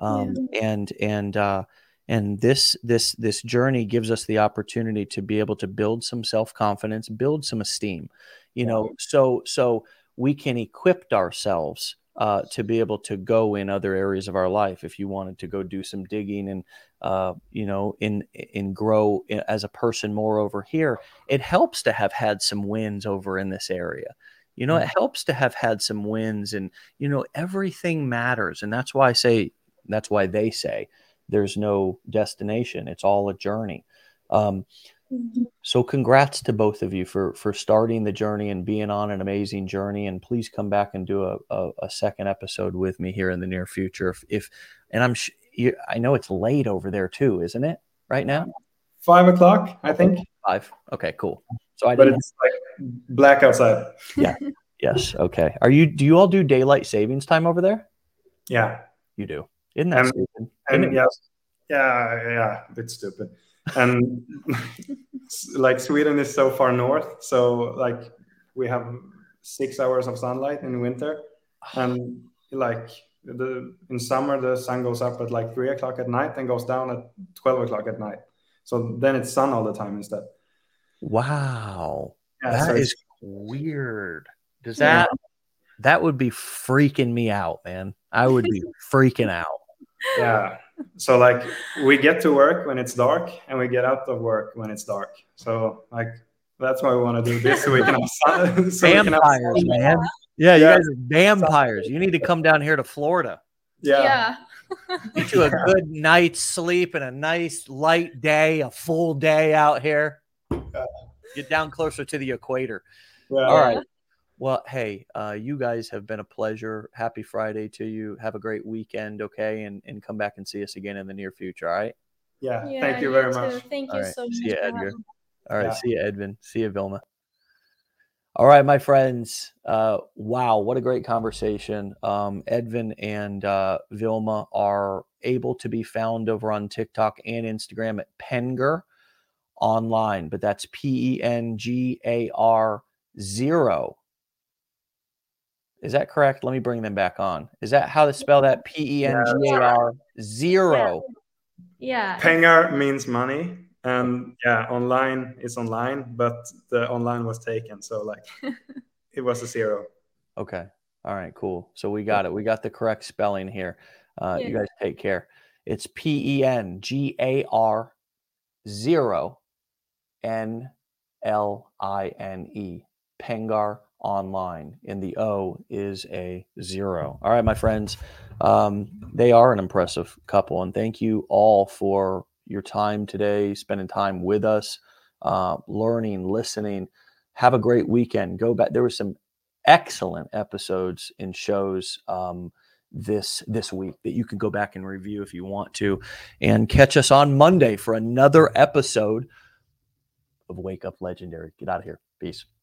And this journey gives us the opportunity to be able to build some self-confidence, build some esteem, so we can equip ourselves to be able to go in other areas of our life. If you wanted to go do some digging and in grow as a person more over here, it helps to have had some wins over in this area. It helps to have had some wins, and everything matters. And that's why they say there's no destination. It's all a journey. So congrats to both of you for starting the journey and being on an amazing journey. And please come back and do a second episode with me here in the near future. I know it's late over there too, isn't it? Right now? 5 o'clock, I think. 5. Okay, cool. So it's like black outside. Yeah. Yes. Okay. Do you all do daylight savings time over there? Yeah. You do. Isn't that stupid? Yes. Yeah. A bit stupid. And like Sweden is so far north, so like we have 6 hours of sunlight in winter, and like in summer the sun goes up at like 3 o'clock at night and goes down at 12 o'clock at night. So then it's sun all the time instead. Wow. Yeah, that is weird. Does that would be freaking me out, man. I would be freaking out. Yeah. So like we get to work when it's dark and we get out of work when it's dark. So like that's why we want to do this so we can have sun. Vampires, man. Yeah, you guys are vampires. You need to come down here to Florida. Yeah. Get you a good night's sleep and a nice light day, a full day out here. Get down closer to the equator. Yeah. All right. Well, hey, you guys have been a pleasure. Happy Friday to you. Have a great weekend, okay? And come back and see us again in the near future, all right? Yeah. Thank you very much. Thank you so much. See you, Edgar. All right. See you, Edvin. See you, Vilma. All right, my friends. Wow, what a great conversation. Edvin and Vilma are able to be found over on TikTok and Instagram at Pengar Online, but that's PENGAR 0. Is that correct? Let me bring them back on. Is that how to spell that? PENGAR 0. Yeah. Pengar means money. And online is online, but the online was taken. So like it was a 0. Okay. All right, cool. So we got it. We got the correct spelling here. You guys take care. It's PENGAR 0 NLINE. Pengar Online. And the O is a 0. All right, my friends. They are an impressive couple. And thank you all for your time today, spending time with us, learning, listening. Have a great weekend. Go back. There were some excellent episodes and shows this week that you can go back and review if you want to, and catch us on Monday for another episode of Wake Up Legendary. Get out of here. Peace.